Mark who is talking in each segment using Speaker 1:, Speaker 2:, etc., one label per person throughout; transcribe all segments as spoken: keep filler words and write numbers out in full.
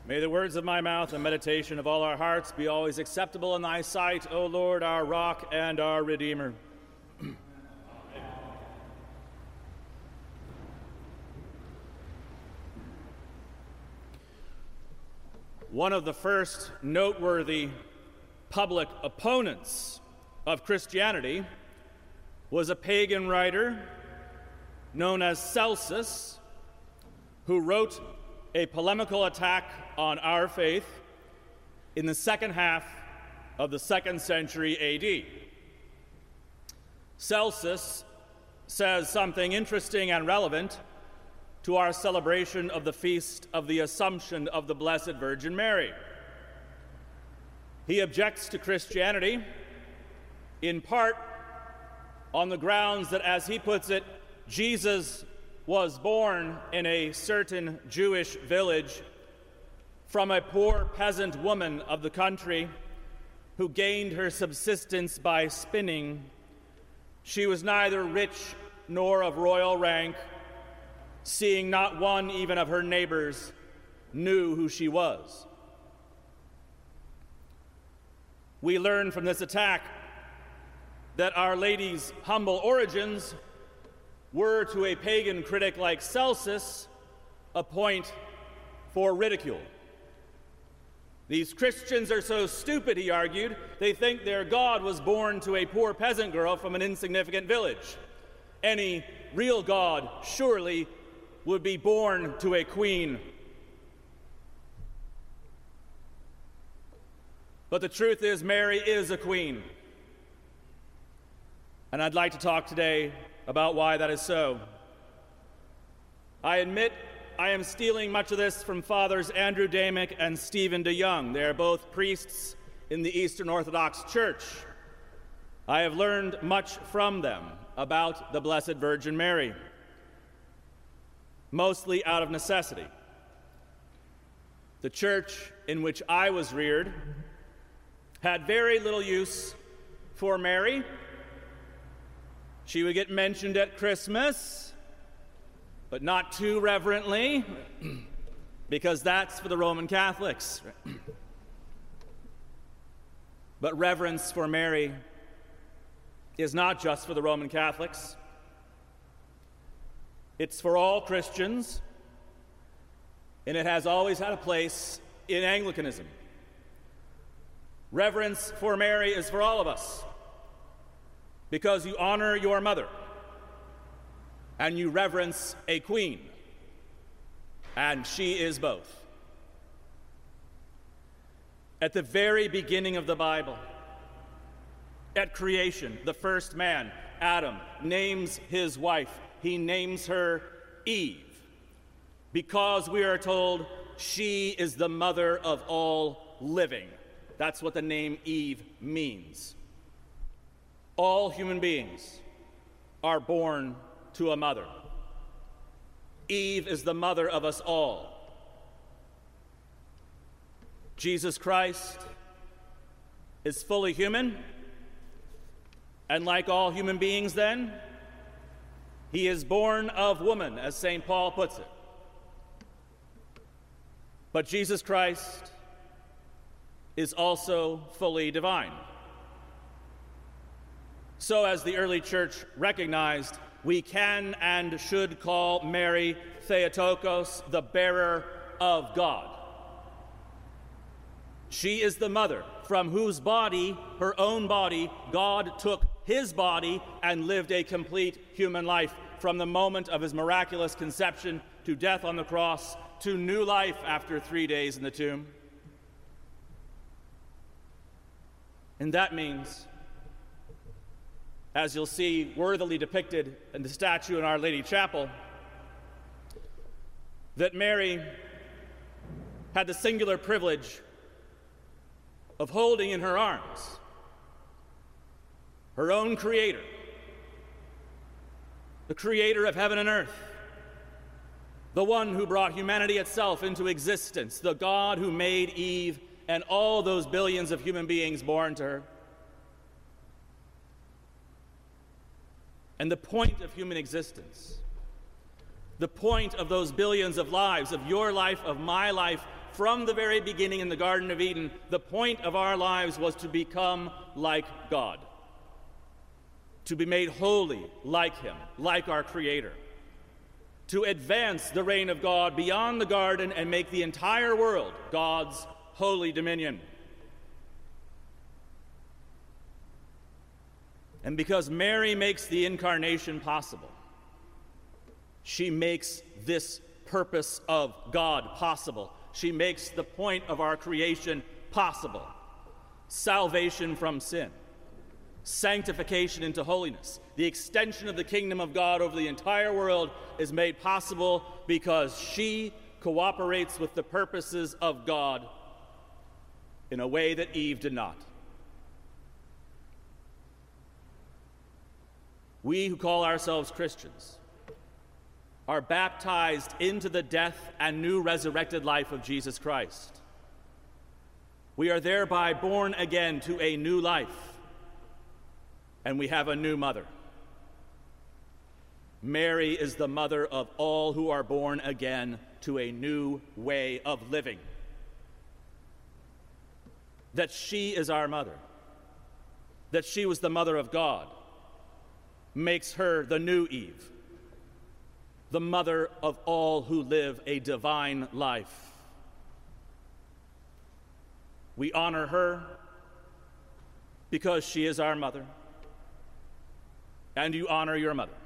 Speaker 1: May the words of my mouth and meditation of all our hearts be always acceptable in thy sight, O Lord, our rock and our Redeemer. One of the first noteworthy public opponents of Christianity was a pagan writer known as Celsus, who wrote a polemical attack on our faith in the second half of the second century A D. Celsus says something interesting and relevant to our celebration of the feast of the Assumption of the Blessed Virgin Mary. He objects to Christianity in part on the grounds that, as he puts it, Jesus was born in a certain Jewish village from a poor peasant woman of the country who gained her subsistence by spinning. She was neither rich nor of royal rank, seeing not one even of her neighbors knew who she was. We learn from this attack that Our Lady's humble origins were, to a pagan critic like Celsus, a point for ridicule. These Christians are so stupid, he argued, they think their God was born to a poor peasant girl from an insignificant village. Any real God surely would be born to a queen. But the truth is, Mary is a queen. And I'd like to talk today about why that is so. I admit I am stealing much of this from Fathers Andrew Damick and Stephen DeYoung. They are both priests in the Eastern Orthodox Church. I have learned much from them about the Blessed Virgin Mary, mostly out of necessity. The church in which I was reared had very little use for Mary. She would get mentioned at Christmas, but not too reverently, because that's for the Roman Catholics. But reverence for Mary is not just for the Roman Catholics. It's for all Christians, and it has always had a place in Anglicanism. Reverence for Mary is for all of us, because you honor your mother, and you reverence a queen, and she is both. At the very beginning of the Bible, at creation, the first man, Adam, names his wife. He names her Eve, because we are told she is the mother of all living. That's what the name Eve means. All human beings are born to a mother. Eve is the mother of us all. Jesus Christ is fully human, and like all human beings then, he is born of woman, as Saint Paul puts it. But Jesus Christ is also fully divine. So, as the early church recognized, we can and should call Mary Theotokos, the bearer of God. She is the mother from whose body, her own body, God took his body and lived a complete human life, from the moment of his miraculous conception to death on the cross to new life after three days in the tomb. And that means, as you'll see worthily depicted in the statue in Our Lady Chapel, that Mary had the singular privilege of holding in her arms her own Creator, the Creator of heaven and earth, the one who brought humanity itself into existence, the God who made Eve and all those billions of human beings born to her. And the point of human existence, the point of those billions of lives, of your life, of my life, from the very beginning in the Garden of Eden, the point of our lives was to become like God, to be made holy like him, like our Creator, to advance the reign of God beyond the garden and make the entire world God's holy dominion. And because Mary makes the incarnation possible, she makes this purpose of God possible. She makes the point of our creation possible. Salvation from sin, sanctification into holiness. The extension of the kingdom of God over the entire world is made possible because she cooperates with the purposes of God in a way that Eve did not. We who call ourselves Christians are baptized into the death and new resurrected life of Jesus Christ. We are thereby born again to a new life, and we have a new mother. Mary is the mother of all who are born again to a new way of living. That she is our mother, that she was the mother of God, makes her the new Eve, the mother of all who live a divine life. We honor her because she is our mother, and you honor your mother.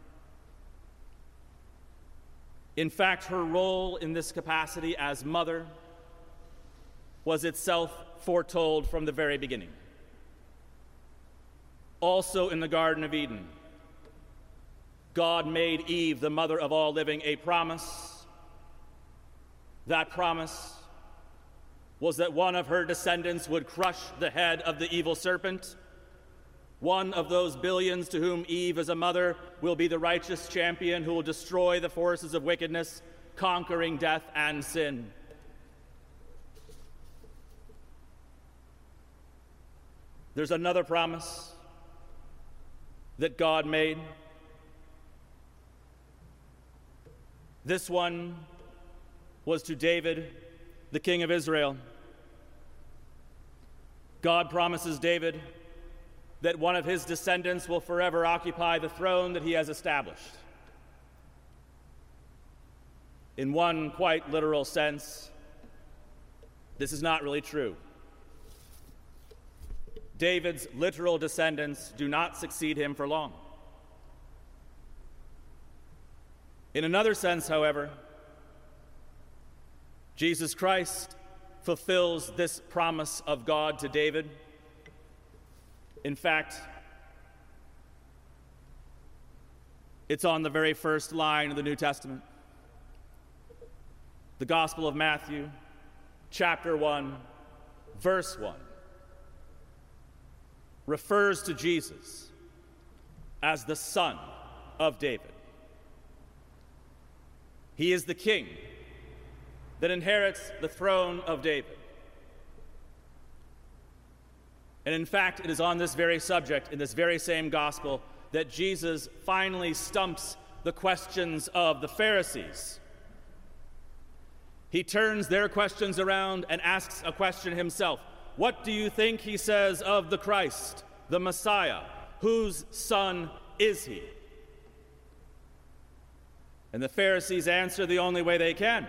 Speaker 1: In fact, her role in this capacity as mother was itself foretold from the very beginning. Also in the Garden of Eden, God made Eve, the mother of all living, a promise. That promise was that one of her descendants would crush the head of the evil serpent. One of those billions to whom Eve is a mother will be the righteous champion who will destroy the forces of wickedness, conquering death and sin. There's another promise that God made. This one was to David, the king of Israel. God promises David that one of his descendants will forever occupy the throne that he has established. In one quite literal sense, this is not really true. David's literal descendants do not succeed him for long. In another sense, however, Jesus Christ fulfills this promise of God to David. In fact, it's on the very first line of the New Testament. The Gospel of Matthew, chapter one, verse one, refers to Jesus as the Son of David. He is the king that inherits the throne of David. And in fact, it is on this very subject, in this very same gospel, that Jesus finally stumps the questions of the Pharisees. He turns their questions around and asks a question himself. What do you think he says of the Christ, the Messiah? Whose son is he? And the Pharisees answer the only way they can.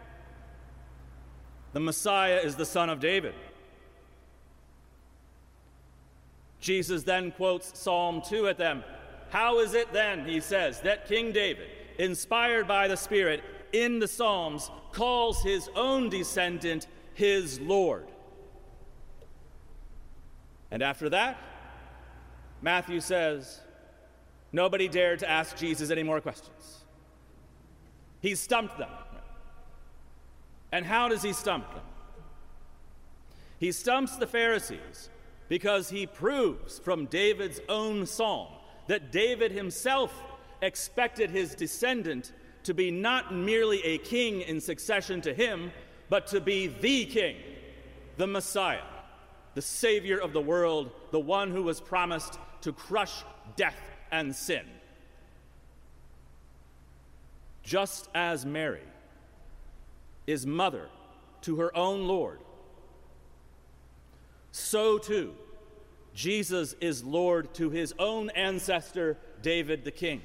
Speaker 1: The Messiah is the son of David. Jesus then quotes Psalm two at them. How is it then, he says, that King David, inspired by the Spirit in the Psalms, calls his own descendant his Lord? And after that, Matthew says, nobody dared to ask Jesus any more questions. He stumped them. And how does he stump them? He stumps the Pharisees because he proves from David's own psalm that David himself expected his descendant to be not merely a king in succession to him, but to be the king, the Messiah, the Savior of the world, the one who was promised to crush death and sin. Just as Mary is mother to her own Lord, so too Jesus is Lord to his own ancestor, David the king.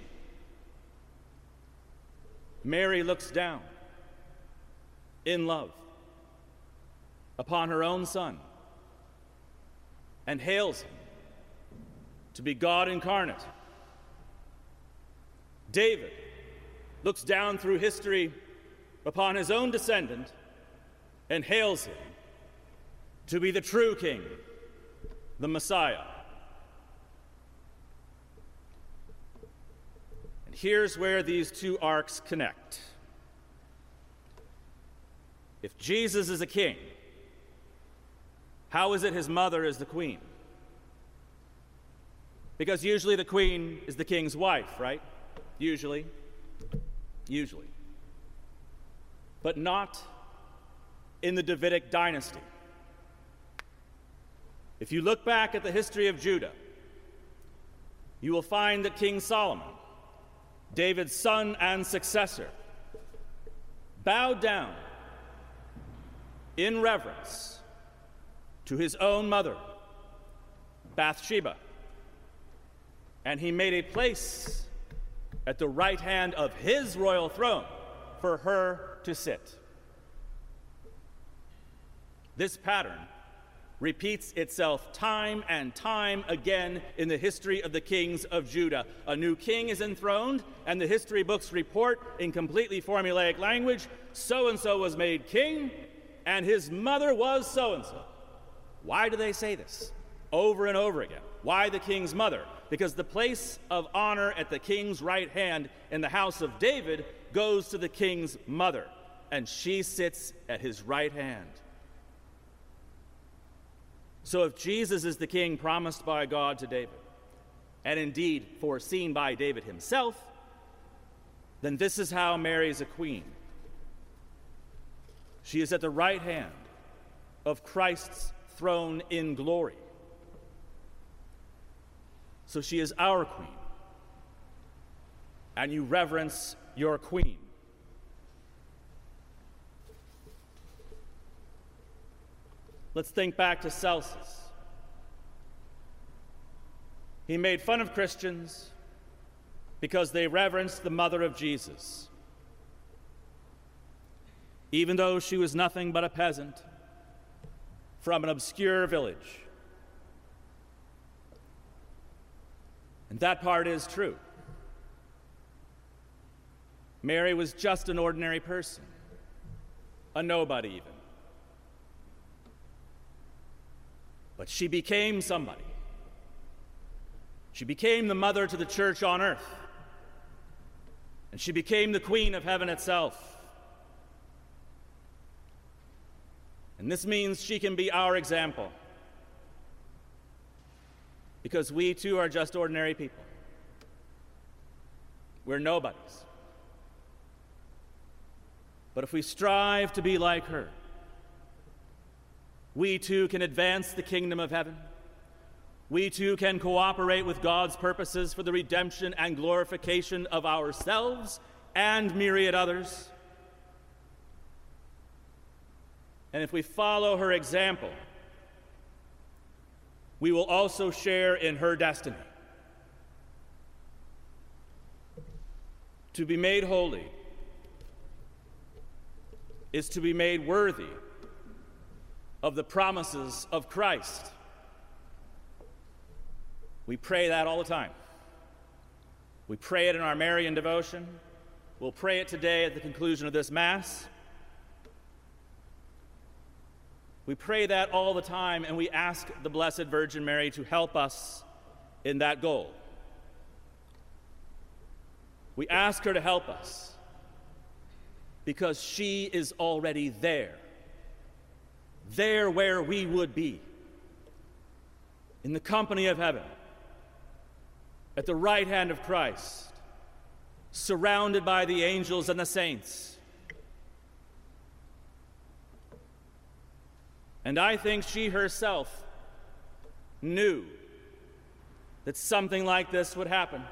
Speaker 1: Mary looks down in love upon her own son and hails him to be God incarnate. David looks down through history upon his own descendant and hails him to be the true king, the Messiah. And here's where these two arcs connect. If Jesus is a king, how is it his mother is the queen? Because usually the queen is the king's wife, right? Usually. Usually. But not in the Davidic dynasty. If you look back at the history of Judah, you will find that King Solomon, David's son and successor, bowed down in reverence to his own mother, Bathsheba, and he made a place at the right hand of his royal throne for her to sit. This pattern repeats itself time and time again in the history of the kings of Judah. A new king is enthroned, and the history books report in completely formulaic language, so-and-so was made king, and his mother was so-and-so. Why do they say this over and over again? Why the king's mother? Because the place of honor at the king's right hand in the house of David goes to the king's mother, and she sits at his right hand. So if Jesus is the king promised by God to David, and indeed foreseen by David himself, then this is how Mary is a queen. She is at the right hand of Christ's throne in glory. So she is our queen, and you reverence your queen. Let's think back to Celsus. He made fun of Christians because they reverenced the mother of Jesus, even though she was nothing but a peasant from an obscure village. And that part is true. Mary was just an ordinary person, a nobody even. But she became somebody. She became the mother to the church on earth. And she became the queen of heaven itself. And this means she can be our example. Because we too are just ordinary people. We're nobodies. But if we strive to be like her, we too can advance the kingdom of heaven. We too can cooperate with God's purposes for the redemption and glorification of ourselves and myriad others. And if we follow her example, we will also share in her destiny. To be made holy is to be made worthy of the promises of Christ. We pray that all the time. We pray it in our Marian devotion. We'll pray it today at the conclusion of this Mass. We pray that all the time, and we ask the Blessed Virgin Mary to help us in that goal. We ask her to help us because she is already there. There where we would be, in the company of heaven, at the right hand of Christ, surrounded by the angels and the saints. And I think she herself knew that something like this would happen.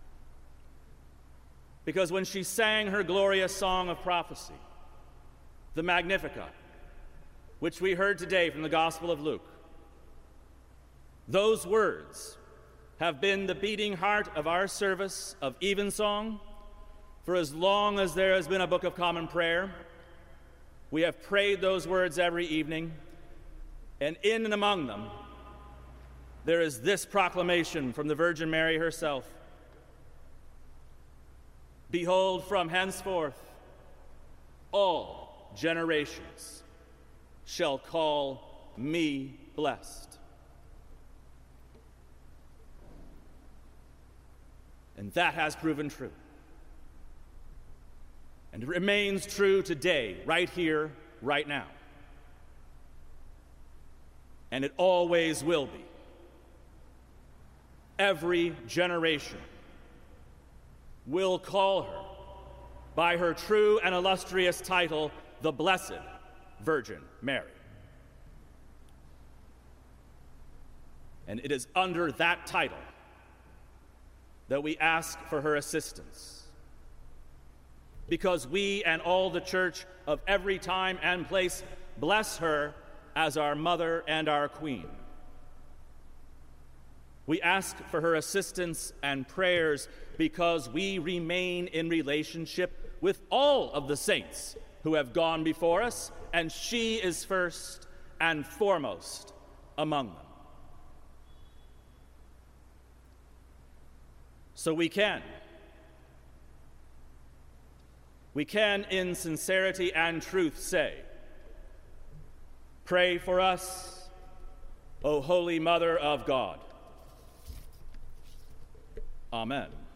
Speaker 1: Because when she sang her glorious song of prophecy, the Magnificat, which we heard today from the Gospel of Luke. Those words have been the beating heart of our service of evensong for as long as there has been a Book of Common Prayer. We have prayed those words every evening, and in and among them, there is this proclamation from the Virgin Mary herself. Behold, from henceforth, all generations shall call me blessed. And that has proven true. And it remains true today, right here, right now. And it always will be. Every generation will call her by her true and illustrious title, the Blessed Virgin Mary. And it is under that title that we ask for her assistance, because we and all the Church of every time and place bless her as our Mother and our Queen. We ask for her assistance and prayers because we remain in relationship with all of the saints who have gone before us, and she is first and foremost among them. So we can, we can in sincerity and truth say, pray for us, O Holy Mother of God. Amen.